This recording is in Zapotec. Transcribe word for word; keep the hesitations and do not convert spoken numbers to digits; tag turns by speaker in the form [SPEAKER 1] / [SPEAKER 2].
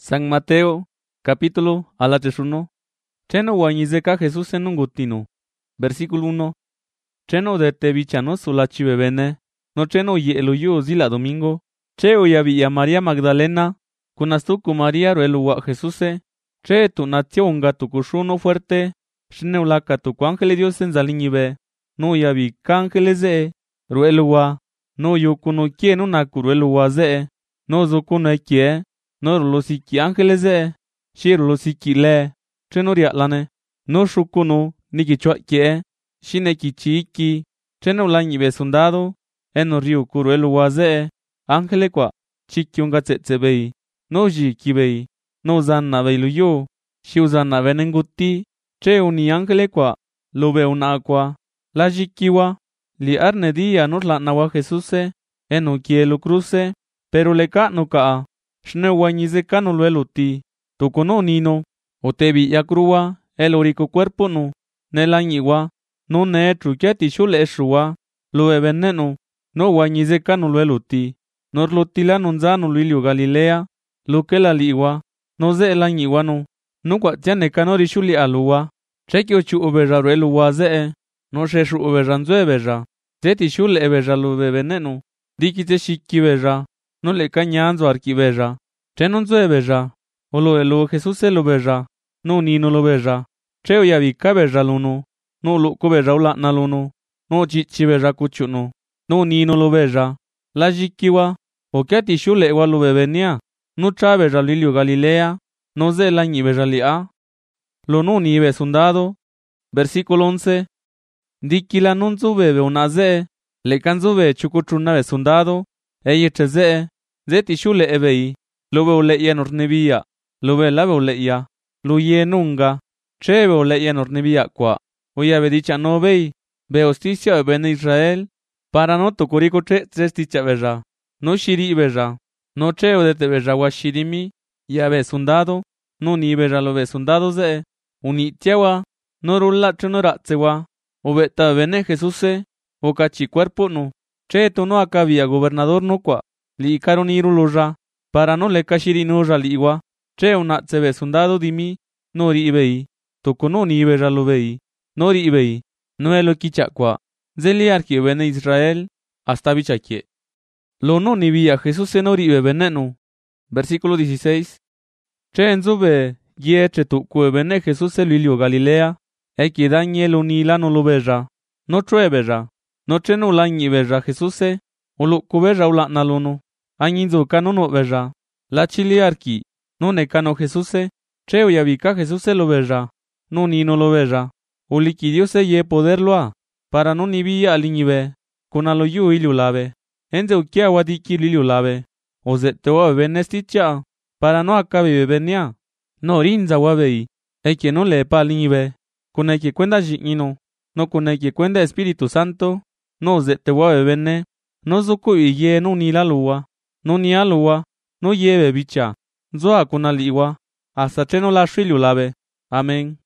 [SPEAKER 1] San Mateo, capítulo alatesuno. Cheno guañizeka Jesús en un gutino. Versículo uno. Cheno de tevichano sulachi bebene. No cheno y eluyu zila domingo. Cheo yavi a María Magdalena. Kunastuku María ruelua Jesuse. Che tu natio unga tu kushuno fuerte. Shneulaka tu ángel Dios en zalinibe. No yavi ángeles ze. Ruelua. No yukuno quien una kuruelua ze. No zukuno kie. No rulosiki ángeles ze. Shirulosiki le. Chenoria lane. No shukuno niki chua kie. Shineki chiki. Cheno lanyibe sondado. Eno riu kuruelua ze. Ángele kwa. Chiki unga tsetsebei. No ji kibei. No zanna veiluyo. Shiu zanna venenguti. Che uni ángele kwa. Lube una kwa. La jikiwa. Li arne dia nos la nawa Jesuse. Eno kielu cruce. Pero le ka no ka. Shne guañize ka no lueluti. Tukono nino. O tebi ya crua. El orico cuerpo no. Nelanyiwa. No ne truqueti shule eshuwa. Lue veneno. No guañize ka no lueluti. Norlutila nonzano luilio Galilea. Luke la liwa. No ze elanyiwa no. No kwa tiane kanori shuli aluwa. Cheki ochu obeja rueluwa ze. No sheshu obeja nzue beja. Zeti shule ebeja lube veneno. Dikite shiki beja. No le cañanzo arquibeja. Cheno nzue beja. Olo elo Jesús lo beja. No nino lo beja. Cheo ya vika beja luno. No luko beja ulana luno. No chichi beja kuchuno. No nino lo beja. La jikiwa. O kiati shule ewa lo bebenia. No cha beja lilio Galilea. No ze la ni beja lia. Lo no ni be sondado. Versículo once. Dikila nunzu bebe unaze. Le kanzu be chukuchuna be sondado. Eye cheze. Zeti shule ebei. Lobe uleia nornebia. Lobe labe uleia. Luye nunga. Chebe uleia nornebia kwa. Oya bedicha no bei. Be hosticia bene Israel. Para no tokuriko che tresticha beja. No shiri beja. No cheo de te beja wa shirimi. Ya be sondado. No ni beja lo be sondado ze. Uni tiawa. No rulla chunora tsewa. Obeta bene Jesuse. O cachi cuerpo no. Che to no acabia gobernador no kwa. Li caroniru loja. Para no le kashiri no jaliwa. Che una tsebe sondado dimi. No ri ibei. Toko no ni ibe jalo bei. No ri ibei. No elo kicha kwa. Zeli arki bene Israel. Hasta bichakie. Lo no ni via Jesús no ri ibe veneno. Versículo dieciséis. Che enzube. Ye che tu kue bene Jesús lilio Galilea. Eki Daniel unila no lo beja. No chue beja. No che no lanyi beja Jesús. Ulu kubeja ula nalono. Añinzo canono beja. La chiliarki. No ne cano Jesús. Cheo ya vika Jesús lo beja. No ni no lo beja. Uliki Dios ye poderlo a. Para no ni via aliñibe. Con alo yu ilu lave. Enze ukia wadiki lilu lave. O ze te wa benesticha. Para no acabe bebenia. No rinza wabei. Eke no le pa aliñibe. Con eke cuenda jingino. No con eke cuenda Espíritu Santo. No ze te wa bebene. No zuku iye no ni la lua. No ni alua. No lleve bicha. Zoa con aliwa. Hasta cheno la shilu lave. Amén.